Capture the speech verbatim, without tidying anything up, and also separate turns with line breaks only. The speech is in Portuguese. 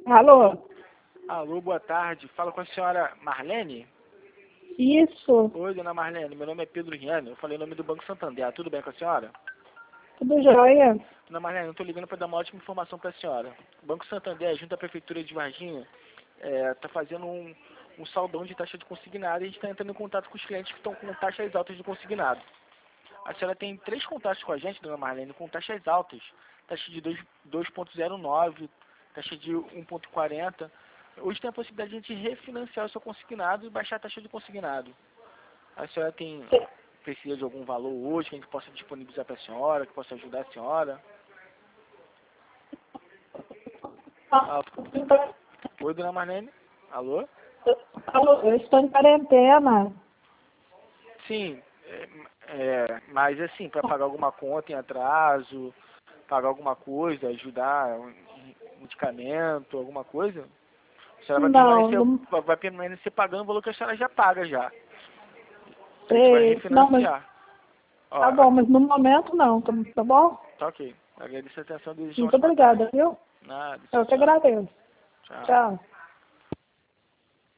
Alô?
Alô, boa tarde. Fala com a senhora Marlene?
Isso,
Oi, dona Marlene. Meu nome é Pedro Riano. Eu falei o nome do Banco Santander. Tudo bem com a senhora?
tudo jóia?
Dona Marlene, eu estou ligando para dar uma ótima informação para a senhora. O Banco Santander, junto à Prefeitura de Varginha, está fazendo um, um saldão de taxa de consignado e a gente está entrando em contato com os clientes que estão com taxas altas de consignado. A senhora tem três contatos com a gente, dona Marlene, com taxas altas. Taxa de dois vírgula zero nove, taxa de um vírgula quarenta. Hoje tem a possibilidade de a gente refinanciar o seu consignado e baixar a taxa de consignado. A senhora tem, precisa de algum valor hoje que a gente possa disponibilizar para a senhora, que possa ajudar a senhora? Ah, oi, dona Marlene? Alô?
Alô, eu estou em quarentena.
Sim, é, é, mas assim, para pagar alguma conta em atraso, pagar alguma coisa, ajudar um medicamento, alguma coisa, a senhora vai
Não,
permanecer,
não
vai permanecer pagando o valor que a senhora já paga já. A gente vai
sei. Não, mas
refinanciar. Ó,
tá bom, mas no momento não, tá, tá bom?
tá ok. Agradeço a atenção deles.
Muito obrigada, viu?
Nada,
Eu
tchau,
que
tchau.
agradeço.
Tchau.
Tchau.